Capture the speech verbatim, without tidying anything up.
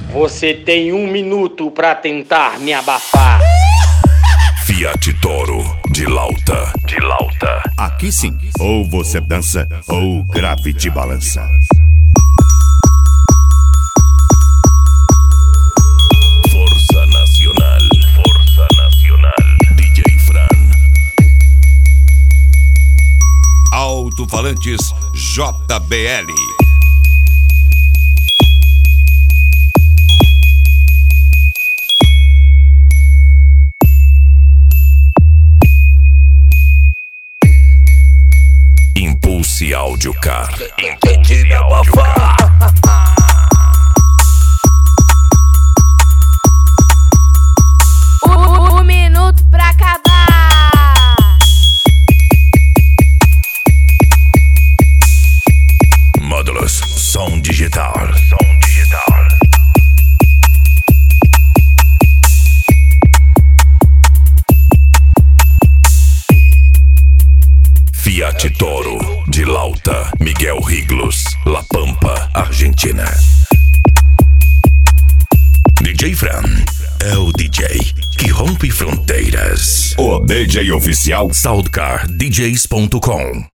Você tem um minuto pra tentar me abafar. Fiat Toro de Lauta, de Lauta. Aqui sim, ou você dança ou o grave te balança. Força Nacional, Força Nacional. D J Fran. Alto-falantes J B L. Impulse Audio Car. Entendi, meu bafá. Um minuto pra acabar. Módulos Som Digital. Som Digital. Fiat Toro de Lauta, Miguel Riglos, La Pampa, Argentina. D J Fran é o D J que rompe fronteiras. O D J oficial Soundcar D Js ponto com